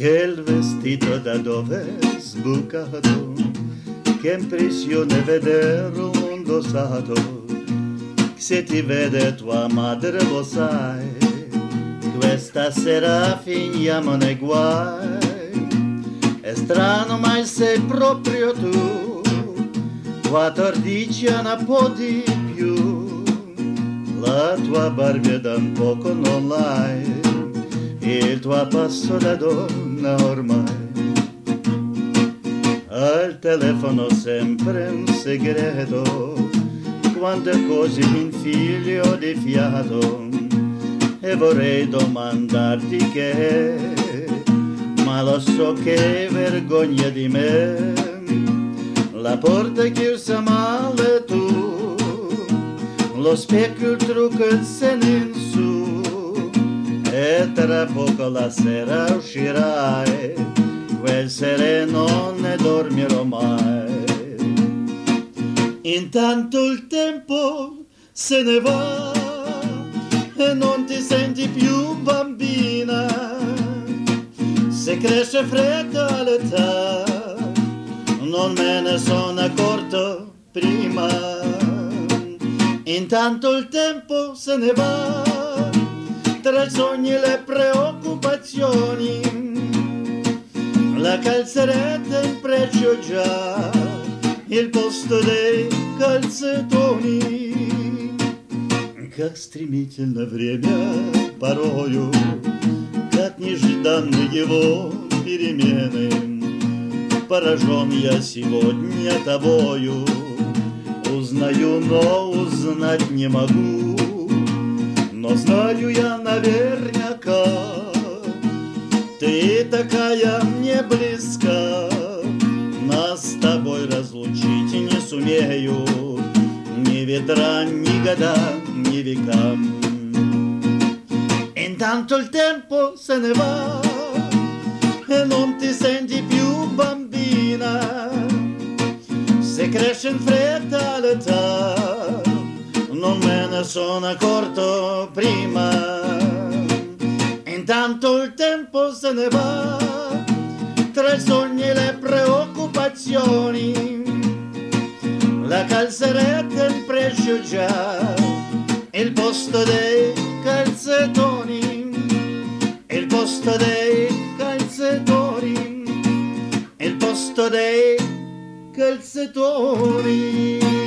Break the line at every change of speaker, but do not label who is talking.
Che il vestito da dove è sbucato, che impressione vedere un indossato. Se ti vede tua madre lo sai, questa sera finiamo nei guai. È strano ma sei proprio tu, 14 anni un po' di più. La tua barba da un poco non l'hai, il tuo passo da donna ormai. Al telefono sempre un segreto, quante cose mi infiglio di fiato, e vorrei domandarti che, ma lo so che vergogna di me. La porta chiusa male tu, lo specchio il trucco il seno in su, e tra poco la sera uscirai, quel sereno ne dormirò mai. Intanto il tempo se ne va e non ti senti più bambina, se cresce fredda l'età non me ne sono accorto prima. Intanto il tempo se ne va tra i sogni e le preoccupazioni, la calzeretta in pregio già il posto dei calzetoni. Как стремительно время порою, как нежданны его перемены. Поражен я сегодня тобою, узнаю, но узнать не могу. Но знаю я наверняка, ты такая мне близка, нас с тобой разлучить не сумею ни ветра, ни года, ни века. Intanto il tempo se ne va e non ti senti più bambina, se cresce in fretta l'età non me ne sono accorto prima. Intanto il tempo se ne va tra i sogni e le preoccupazioni, la calzeretta in pregio già il posto dei calzetoni, il posto dei calzetoni, il posto dei calzetoni.